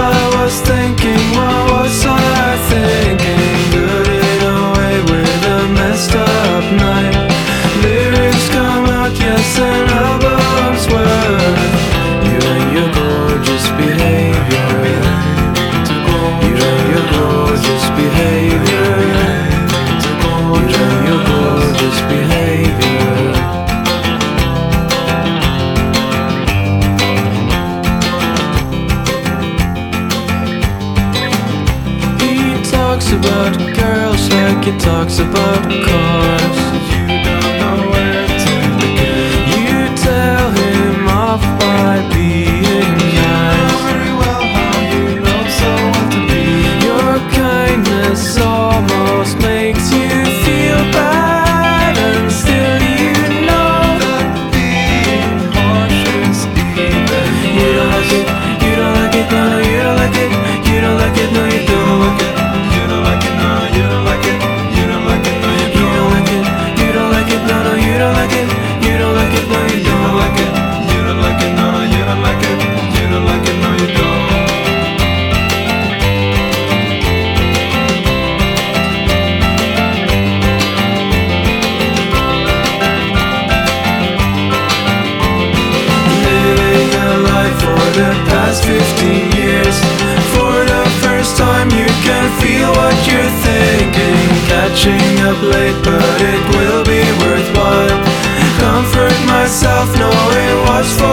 I was thinking, what was I thinking? Good it away with a messed up night. Lyrics come out, yes, and albums were. You and your gorgeous behavior. You and your gorgeous behavior. You and your gorgeous behavior. Talks about girls like he talks about cars. You don't know where to begin. You tell him off by being nice. Very well how you know so what to be. Your kindness almost makes you feel bad, and still you know that being harsh is even. You don't like it, you don't like it, no, you don't like it, you don't like it, no, you don't like it. The past 15 years, for the first time you can feel what you're thinking. Catching up late, but it will be worthwhile. Comfort myself, no, it was for